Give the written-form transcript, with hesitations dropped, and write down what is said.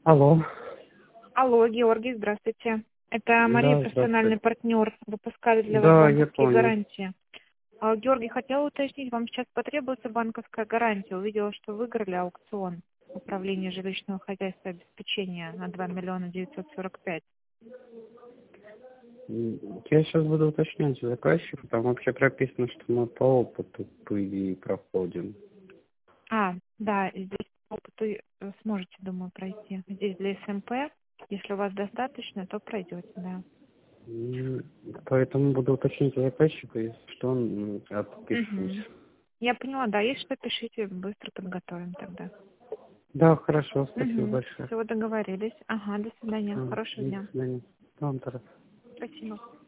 Алло. Алло, Георгий, здравствуйте. Это Мария, Да, профессиональный здравствуйте. партнер. Выпускали для вас Да, я банковские помню. гарантии. Георгий, хотела уточнить, вам сейчас потребуется банковская гарантия? Увидела, что выиграли аукцион управления жилищного хозяйства обеспечения на 2 миллиона 945. Я сейчас буду уточнять у заказчика. Там вообще прописано, что мы по опыту, по идее, проходим. Да, здесь по опыту сможете, думаю, пройти. Здесь для СМП, если у вас достаточно, то пройдете, да. Поэтому буду уточнить у заказчика, если что, отпишусь. Угу. Я поняла, да, если что, пишите, быстро подготовим тогда. Да, хорошо, спасибо Угу. большое. Все, договорились. Ага, до свидания. Хорошего До дня. свидания. Вам тоже. Спасибо.